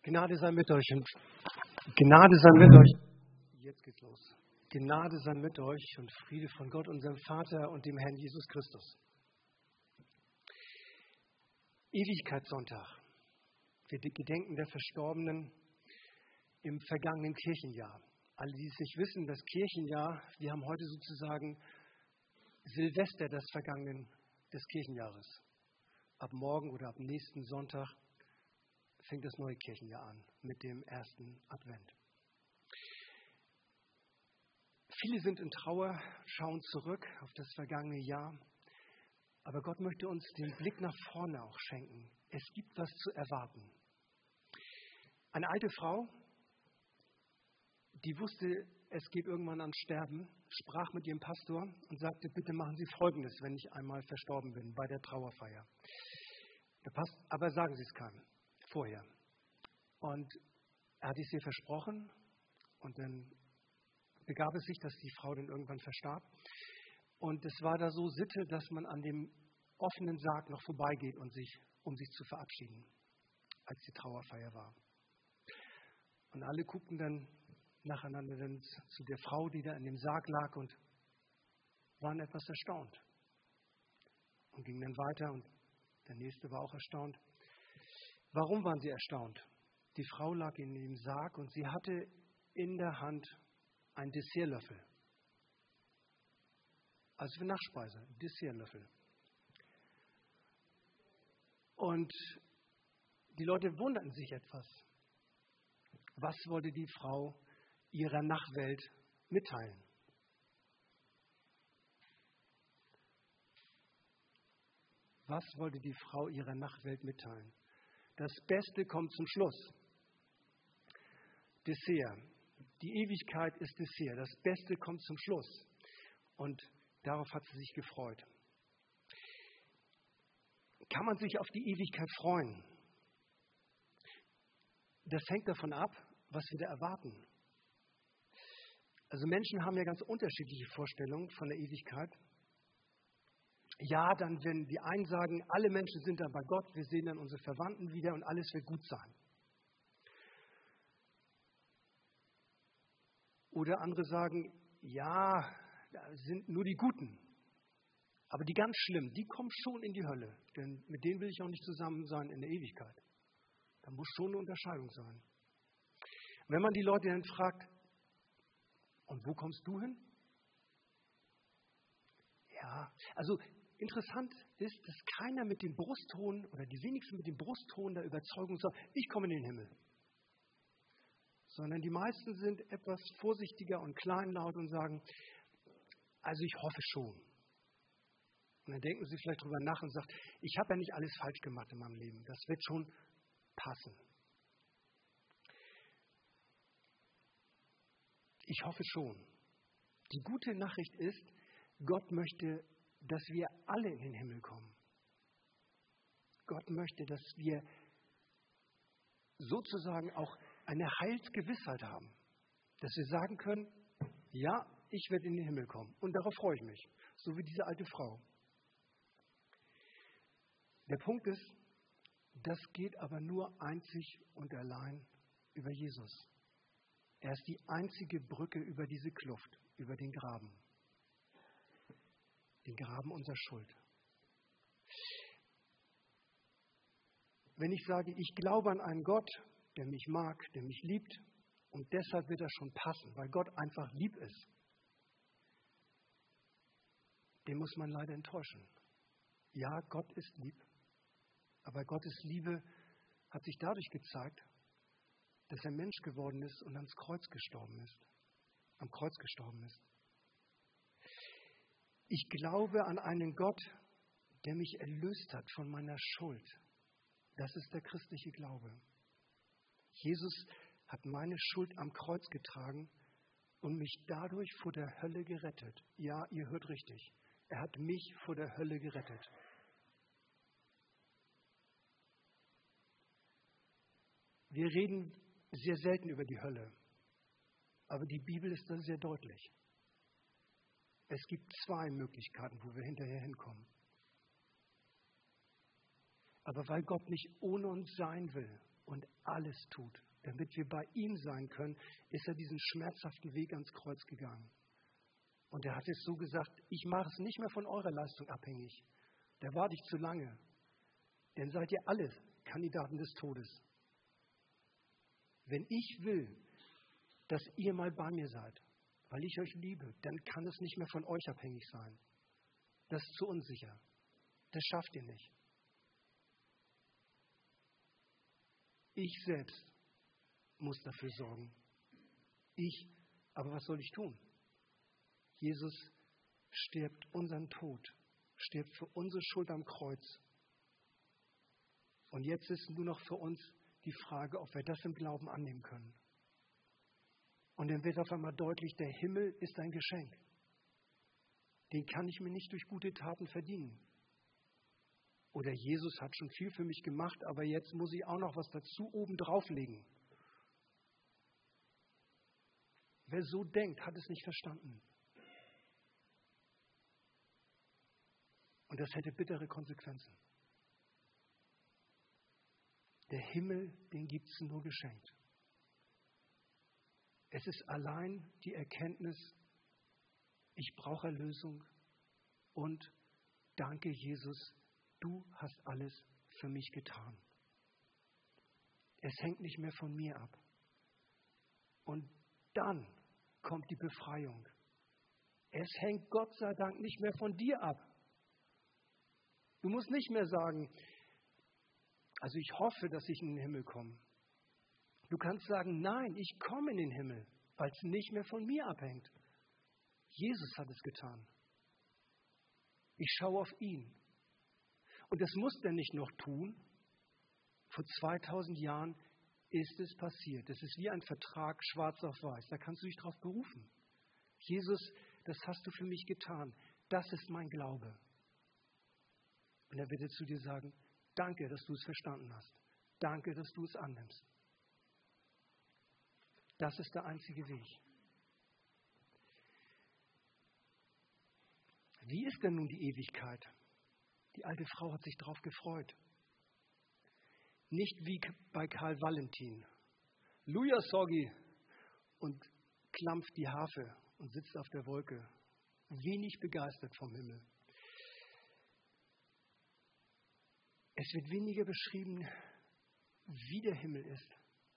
Gnade sei mit euch und Gnade sei mit euch. Jetzt geht's los. Gnade sei mit euch und Friede von Gott, unserem Vater und dem Herrn Jesus Christus. Ewigkeitssonntag. Wir gedenken der Verstorbenen im vergangenen Kirchenjahr. Alle, die es nicht wissen, das Kirchenjahr, wir haben heute sozusagen Silvester des Kirchenjahres. Ab morgen oder ab nächsten Sonntag fängt das neue Kirchenjahr an mit dem ersten Advent. Viele sind in Trauer, schauen zurück auf das vergangene Jahr, aber Gott möchte uns den Blick nach vorne auch schenken. Es gibt was zu erwarten. Eine alte Frau, die wusste, es geht irgendwann ans Sterben, sprach mit ihrem Pastor und sagte, bitte machen Sie Folgendes, wenn ich einmal verstorben bin bei der Trauerfeier. Aber sagen Sie es keinem. Vorher. Und er hat es ihr versprochen und dann begab es sich, dass die Frau dann irgendwann verstarb. Und es war da so Sitte, dass man an dem offenen Sarg noch vorbeigeht um sich zu verabschieden, als die Trauerfeier war. Und alle guckten dann nacheinander dann zu der Frau, die da in dem Sarg lag und waren etwas erstaunt. Und gingen dann weiter und der Nächste war auch erstaunt. Warum waren sie erstaunt? Die Frau lag in dem Sarg und sie hatte in der Hand einen Dessertlöffel. Also für Nachspeise, einen Dessertlöffel. Und die Leute wunderten sich etwas. Was wollte die Frau ihrer Nachwelt mitteilen? Was wollte die Frau ihrer Nachwelt mitteilen? Das Beste kommt zum Schluss. Dessert. Die Ewigkeit ist Dessert. Das Beste kommt zum Schluss. Und darauf hat sie sich gefreut. Kann man sich auf die Ewigkeit freuen? Das hängt davon ab, was wir da erwarten. Also Menschen haben ja ganz unterschiedliche Vorstellungen von der Ewigkeit. Ja, dann, wenn die einen sagen, alle Menschen sind dann bei Gott, wir sehen dann unsere Verwandten wieder und alles wird gut sein. Oder andere sagen, ja, da sind nur die Guten. Aber die ganz Schlimmen, die kommen schon in die Hölle. Denn mit denen will ich auch nicht zusammen sein in der Ewigkeit. Da muss schon eine Unterscheidung sein. Wenn man die Leute dann fragt, und wo kommst du hin? Ja, also interessant ist, dass keiner mit dem Brustton oder die wenigsten mit dem Brustton der Überzeugung sagt, ich komme in den Himmel. Sondern die meisten sind etwas vorsichtiger und kleinlaut und sagen, also ich hoffe schon. Und dann denken sie vielleicht drüber nach und sagen, ich habe ja nicht alles falsch gemacht in meinem Leben. Das wird schon passen. Ich hoffe schon. Die gute Nachricht ist, Gott möchte, dass wir alle in den Himmel kommen. Gott möchte, dass wir sozusagen auch eine Heilsgewissheit haben. Dass wir sagen können, ja, ich werde in den Himmel kommen. Und darauf freue ich mich. So wie diese alte Frau. Der Punkt ist, das geht aber nur einzig und allein über Jesus. Er ist die einzige Brücke über diese Kluft, über den Graben. Den Graben unserer Schuld. Wenn ich sage, ich glaube an einen Gott, der mich mag, der mich liebt und deshalb wird das schon passen, weil Gott einfach lieb ist, den muss man leider enttäuschen. Ja, Gott ist lieb, aber Gottes Liebe hat sich dadurch gezeigt, dass er Mensch geworden ist und am Kreuz gestorben ist. Ich glaube an einen Gott, der mich erlöst hat von meiner Schuld. Das ist der christliche Glaube. Jesus hat meine Schuld am Kreuz getragen und mich dadurch vor der Hölle gerettet. Ja, ihr hört richtig. Er hat mich vor der Hölle gerettet. Wir reden sehr selten über die Hölle, aber die Bibel ist da sehr deutlich. Es gibt zwei Möglichkeiten, wo wir hinterher hinkommen. Aber weil Gott nicht ohne uns sein will, und alles tut, damit wir bei ihm sein können, ist er diesen schmerzhaften Weg ans Kreuz gegangen. Und er hat es so gesagt, ich mache es nicht mehr von eurer Leistung abhängig. Da warte ich zu lange. Denn seid ihr alle Kandidaten des Todes. Wenn ich will, dass ihr mal bei mir seid, weil ich euch liebe, dann kann es nicht mehr von euch abhängig sein. Das ist zu unsicher. Das schafft ihr nicht. Ich selbst muss dafür sorgen. Aber was soll ich tun? Jesus stirbt unseren Tod, stirbt für unsere Schuld am Kreuz. Und jetzt ist nur noch für uns die Frage, ob wir das im Glauben annehmen können. Und dann wird auf einmal deutlich, der Himmel ist ein Geschenk. Den kann ich mir nicht durch gute Taten verdienen. Oder Jesus hat schon viel für mich gemacht, aber jetzt muss ich auch noch was dazu oben drauflegen. Wer so denkt, hat es nicht verstanden. Und das hätte bittere Konsequenzen. Der Himmel, den gibt es nur geschenkt. Es ist allein die Erkenntnis, ich brauche Erlösung und danke Jesus, du hast alles für mich getan. Es hängt nicht mehr von mir ab. Und dann kommt die Befreiung. Es hängt Gott sei Dank nicht mehr von dir ab. Du musst nicht mehr sagen, also ich hoffe, dass ich in den Himmel komme. Du kannst sagen, nein, ich komme in den Himmel, weil es nicht mehr von mir abhängt. Jesus hat es getan. Ich schaue auf ihn. Und das muss er nicht noch tun. Vor 2000 Jahren ist es passiert. Es ist wie ein Vertrag, schwarz auf weiß. Da kannst du dich drauf berufen. Jesus, das hast du für mich getan. Das ist mein Glaube. Und er wird jetzt zu dir sagen, danke, dass du es verstanden hast. Danke, dass du es annimmst. Das ist der einzige Weg. Wie ist denn nun die Ewigkeit? Die alte Frau hat sich darauf gefreut. Nicht wie bei Karl Valentin. Luja Soggi und klampft die Harfe und sitzt auf der Wolke. Wenig begeistert vom Himmel. Es wird weniger beschrieben, wie der Himmel ist.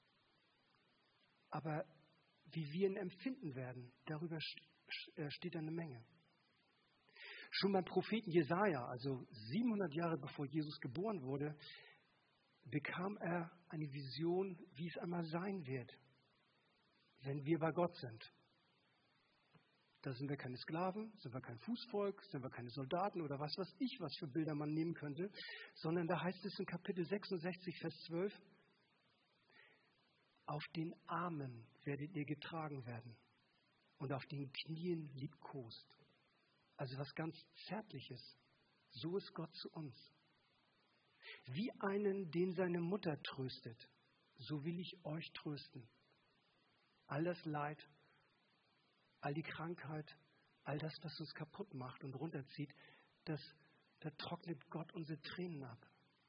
Aber wie wir ihn empfinden werden, darüber steht eine Menge. Schon beim Propheten Jesaja, also 700 Jahre bevor Jesus geboren wurde, bekam er eine Vision, wie es einmal sein wird, wenn wir bei Gott sind. Da sind wir keine Sklaven, sind wir kein Fußvolk, sind wir keine Soldaten oder was weiß ich, was für Bilder man nehmen könnte, sondern da heißt es in Kapitel 66, Vers 12, auf den Armen werdet ihr getragen werden und auf den Knien liebkost. Also was ganz Zärtliches. So ist Gott zu uns. Wie einen, den seine Mutter tröstet, so will ich euch trösten. All das Leid, all die Krankheit, all das, was uns kaputt macht und runterzieht, da trocknet Gott unsere Tränen ab.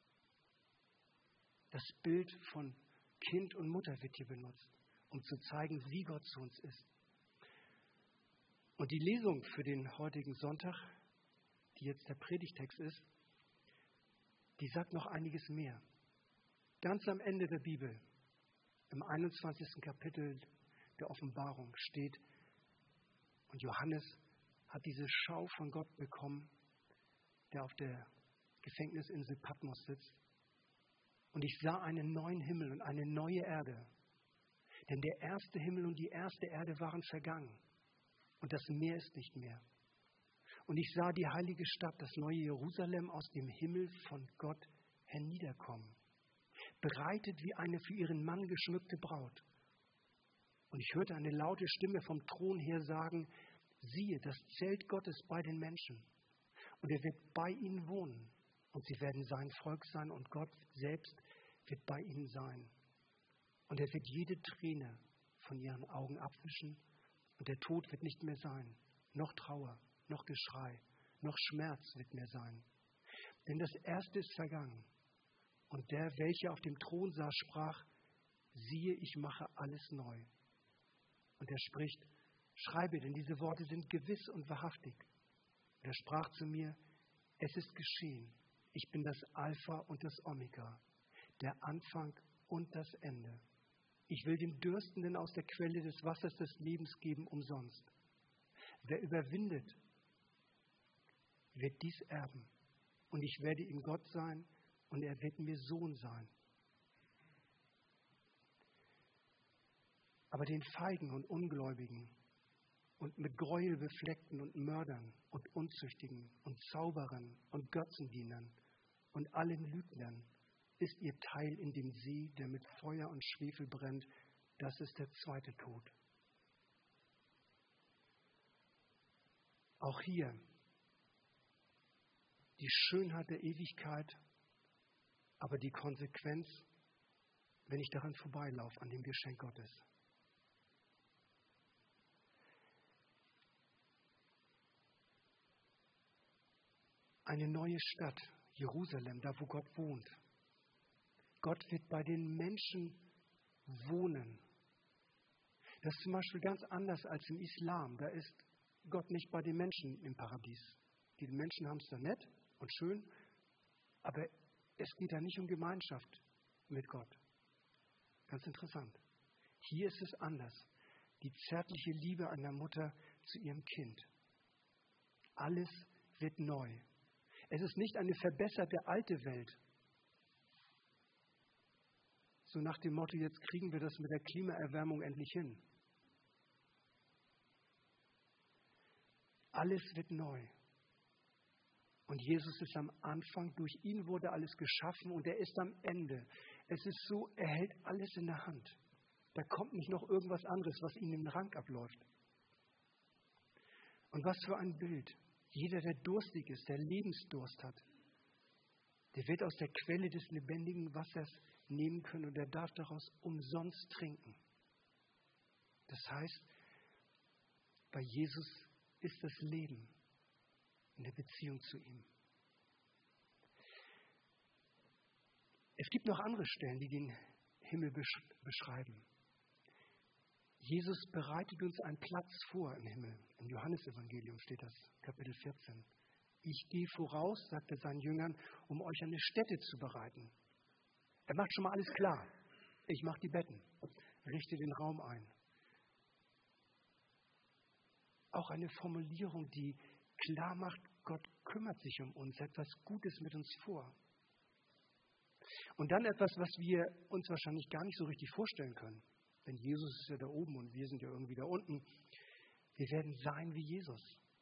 Das Bild von Kind und Mutter wird hier benutzt, um zu zeigen, wie Gott zu uns ist. Und die Lesung für den heutigen Sonntag, die jetzt der Predigtext ist, die sagt noch einiges mehr. Ganz am Ende der Bibel, im 21. Kapitel der Offenbarung steht, und Johannes hat diese Schau von Gott bekommen, der auf der Gefängnisinsel Patmos sitzt. Und ich sah einen neuen Himmel und eine neue Erde. Denn der erste Himmel und die erste Erde waren vergangen. Und das Meer ist nicht mehr. Und ich sah die heilige Stadt, das neue Jerusalem, aus dem Himmel von Gott herniederkommen. Bereitet wie eine für ihren Mann geschmückte Braut. Und ich hörte eine laute Stimme vom Thron her sagen, siehe, das Zelt Gottes bei den Menschen. Und er wird bei ihnen wohnen. Und sie werden sein Volk sein und Gott selbst wird bei ihnen sein. Und er wird jede Träne von ihren Augen abwischen. Und der Tod wird nicht mehr sein. Noch Trauer, noch Geschrei, noch Schmerz wird mehr sein. Denn das Erste ist vergangen. Und der, welcher auf dem Thron saß, sprach, siehe, ich mache alles neu. Und er spricht, schreibe, denn diese Worte sind gewiss und wahrhaftig. Und er sprach zu mir, es ist geschehen. Ich bin das Alpha und das Omega, der Anfang und das Ende. Ich will dem Dürstenden aus der Quelle des Wassers des Lebens geben umsonst. Wer überwindet, wird dies erben. Und ich werde ihm Gott sein und er wird mir Sohn sein. Aber den Feigen und Ungläubigen und mit Gräuel befleckten und Mördern und Unzüchtigen und Zauberern und Götzendienern und allen Lügnern ist ihr Teil in dem See, der mit Feuer und Schwefel brennt. Das ist der zweite Tod. Auch hier die Schönheit der Ewigkeit, aber die Konsequenz, wenn ich daran vorbeilaufe, an dem Geschenk Gottes. Eine neue Stadt, Jerusalem, da wo Gott wohnt. Gott wird bei den Menschen wohnen. Das ist zum Beispiel ganz anders als im Islam. Da ist Gott nicht bei den Menschen im Paradies. Die Menschen haben es da nett und schön, aber es geht da nicht um Gemeinschaft mit Gott. Ganz interessant. Hier ist es anders. Die zärtliche Liebe einer Mutter zu ihrem Kind. Alles wird neu. Es ist nicht eine verbesserte alte Welt. So nach dem Motto, jetzt kriegen wir das mit der Klimaerwärmung endlich hin. Alles wird neu. Und Jesus ist am Anfang, durch ihn wurde alles geschaffen und er ist am Ende. Es ist so, er hält alles in der Hand. Da kommt nicht noch irgendwas anderes, was ihm den Rang abläuft. Und was für ein Bild. Jeder, der durstig ist, der Lebensdurst hat, der wird aus der Quelle des lebendigen Wassers nehmen können und er darf daraus umsonst trinken. Das heißt, bei Jesus ist das Leben in der Beziehung zu ihm. Es gibt noch andere Stellen, die den Himmel beschreiben. Jesus bereitet uns einen Platz vor im Himmel. Im Johannesevangelium steht das, Kapitel 14. Ich gehe voraus, sagt er seinen Jüngern, um euch eine Stätte zu bereiten. Er macht schon mal alles klar. Ich mache die Betten, richte den Raum ein. Auch eine Formulierung, die klar macht, Gott kümmert sich um uns, hat etwas Gutes mit uns vor. Und dann etwas, was wir uns wahrscheinlich gar nicht so richtig vorstellen können. Denn Jesus ist ja da oben und wir sind ja irgendwie da unten. Wir werden sein wie Jesus.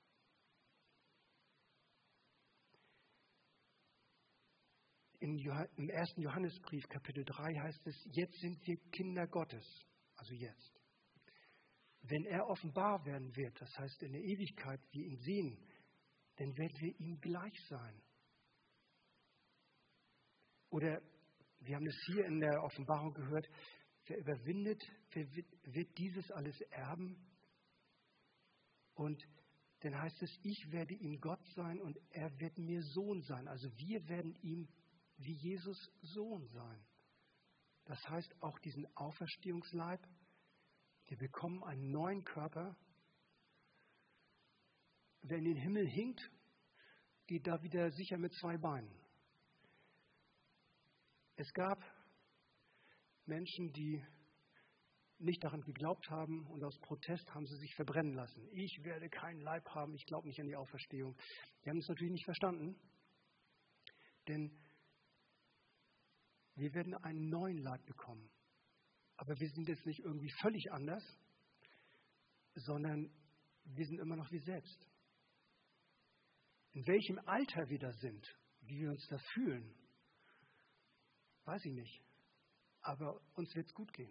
Im 1. Johannesbrief, Kapitel 3 heißt es, jetzt sind wir Kinder Gottes. Also jetzt. Wenn er offenbar werden wird, das heißt in der Ewigkeit wir ihn sehen, dann werden wir ihm gleich sein. Oder wir haben es hier in der Offenbarung gehört, wer überwindet, wird dieses alles erben. Und dann heißt es, ich werde ihm Gott sein und er wird mir Sohn sein. Also wir werden ihm wie Jesus Sohn sein. Das heißt, auch diesen Auferstehungsleib, wir bekommen einen neuen Körper. Wer in den Himmel hinkt, geht da wieder sicher mit 2 Beinen. Es gab Menschen, die nicht daran geglaubt haben und aus Protest haben sie sich verbrennen lassen. Ich werde keinen Leib haben, ich glaube nicht an die Auferstehung. Die haben es natürlich nicht verstanden, denn wir werden einen neuen Leib bekommen. Aber wir sind jetzt nicht irgendwie völlig anders, sondern wir sind immer noch wir selbst. In welchem Alter wir da sind, wie wir uns da fühlen, weiß ich nicht. Aber uns wird es gut gehen.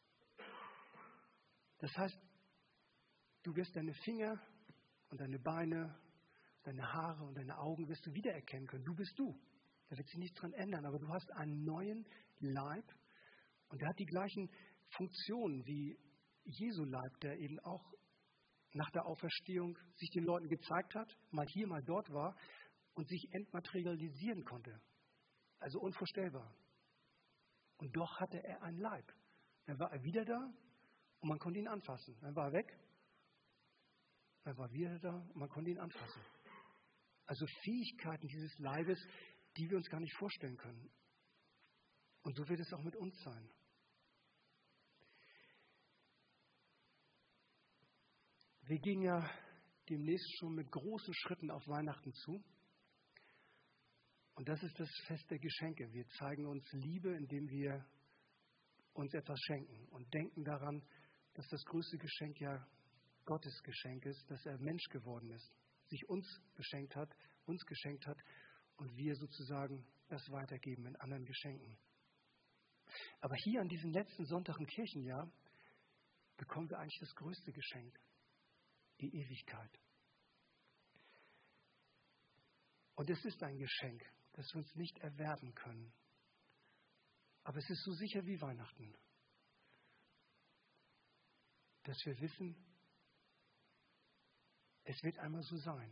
Das heißt, du wirst deine Finger und deine Beine, deine Haare und deine Augen wirst du wiedererkennen können. Du bist du. Da wird sich nichts dran ändern. Aber du hast einen neuen Leib und der hat die gleichen Funktionen wie Jesu Leib, der eben auch nach der Auferstehung sich den Leuten gezeigt hat, mal hier, mal dort war und sich entmaterialisieren konnte. Also unvorstellbar. Und doch hatte er einen Leib. Dann war er wieder da und man konnte ihn anfassen. Dann war er weg, dann war er wieder da und man konnte ihn anfassen. Also Fähigkeiten dieses Leibes, die wir uns gar nicht vorstellen können. Und so wird es auch mit uns sein. Wir gehen ja demnächst schon mit großen Schritten auf Weihnachten zu. Und das ist das Fest der Geschenke. Wir zeigen uns Liebe, indem wir uns etwas schenken und denken daran, dass das größte Geschenk ja Gottes Geschenk ist, dass er Mensch geworden ist, sich uns geschenkt hat und wir sozusagen das weitergeben in anderen Geschenken. Aber hier an diesem letzten Sonntag im Kirchenjahr bekommen wir eigentlich das größte Geschenk, die Ewigkeit. Und es ist ein Geschenk, das wir uns nicht erwerben können. Aber es ist so sicher wie Weihnachten, dass wir wissen, es wird einmal so sein.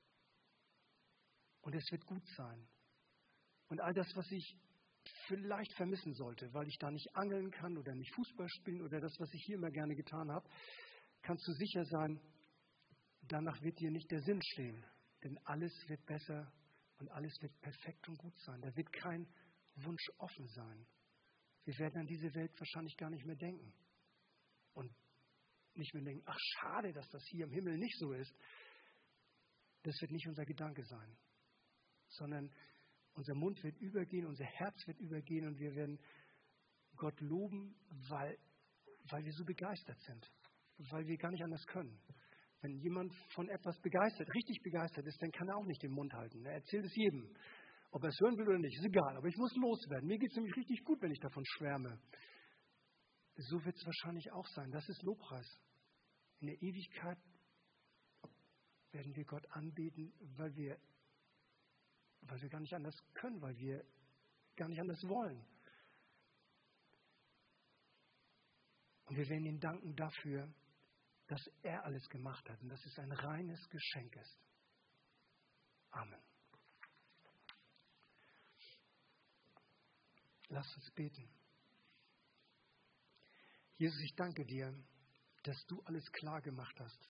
Und es wird gut sein. Und all das, was ich vielleicht vermissen sollte, weil ich da nicht angeln kann oder nicht Fußball spielen oder das, was ich hier immer gerne getan habe, kannst du sicher sein, danach wird dir nicht der Sinn stehen. Denn alles wird besser und alles wird perfekt und gut sein. Da wird kein Wunsch offen sein. Wir werden an diese Welt wahrscheinlich gar nicht mehr denken. Und nicht mehr denken, ach schade, dass das hier im Himmel nicht so ist. Das wird nicht unser Gedanke sein. Sondern unser Mund wird übergehen, unser Herz wird übergehen und wir werden Gott loben, weil wir so begeistert sind. Weil wir gar nicht anders können. Wenn jemand von etwas begeistert, richtig begeistert ist, dann kann er auch nicht den Mund halten. Er erzählt es jedem. Ob er es hören will oder nicht, ist egal. Aber ich muss loswerden. Mir geht es nämlich richtig gut, wenn ich davon schwärme. So wird es wahrscheinlich auch sein. Das ist Lobpreis. In der Ewigkeit werden wir Gott anbeten, weil wir gar nicht anders können, weil wir gar nicht anders wollen. Und wir werden ihm danken dafür, dass er alles gemacht hat und dass es ein reines Geschenk ist. Amen. Lass uns beten. Jesus, ich danke dir, dass du alles klar gemacht hast.